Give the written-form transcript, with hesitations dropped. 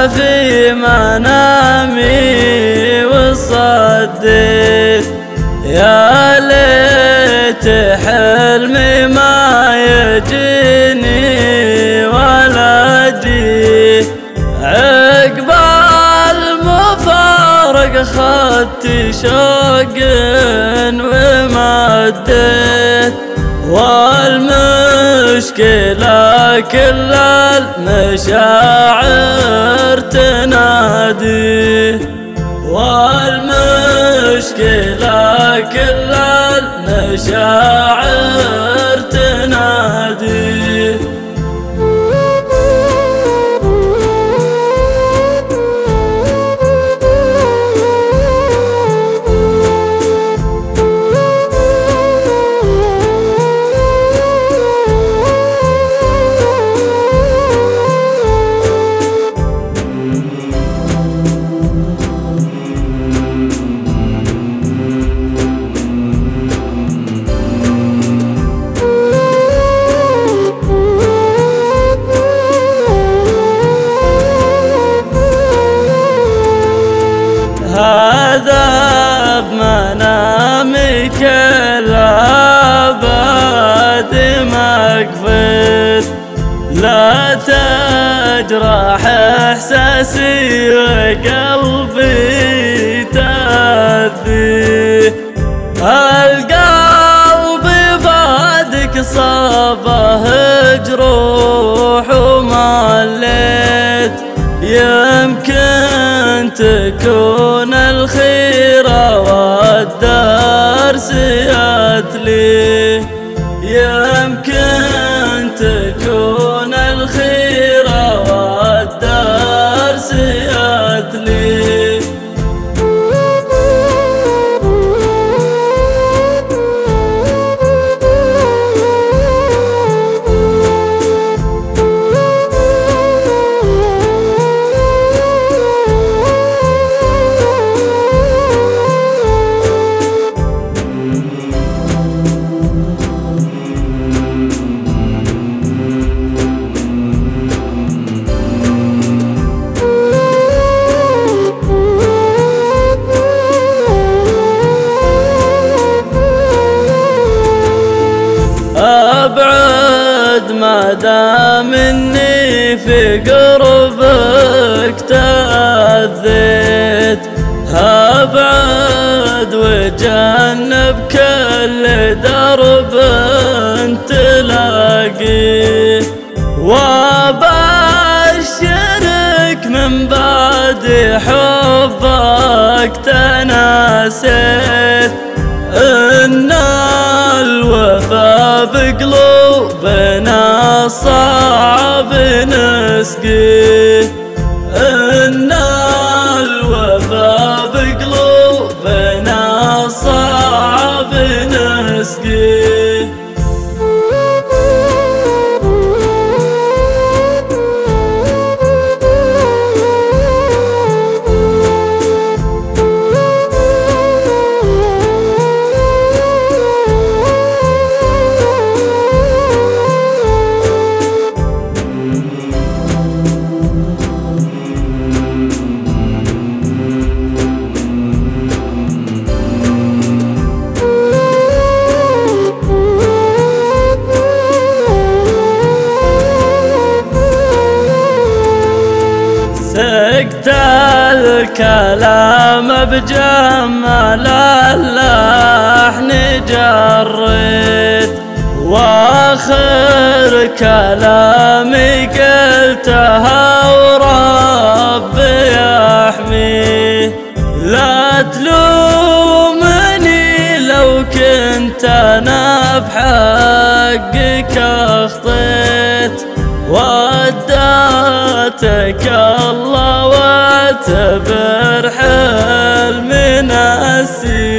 في منامي وصديت، يا ليت حلمي ما يجيني ولا جيه، عقب المفارق خدت شوق ومديت، والمشكلة كل المشاعر تنادي، والمشكلة كل المشاعر تنادي. هذا بمنامي كل أبد مقفل، لا تجرح إحساسي وقلبي تأذيه، القلب بعدك صابه جروح ومليت، يمكن تكون الخيرة والدرس يتليه، يمكن تكون الخيرة والدرس يتليه. أبعد ما دام إني في قربك تأذيت، أبعد وجنب كل درب تلاقيه، وأبشرك من بعد حبك تناسيت، إن الوفا بقلوبنا صعب نسقيه، إن الوفا بقلوبنا صعب نسقيه. سقت الكلام بجمال اللحن جريت، واخر كلامي قلتها وربي يحميه، لا تلومني لو كنت انا بحقك اخطيت، وداتك الله واعتبر حلمي ناسي.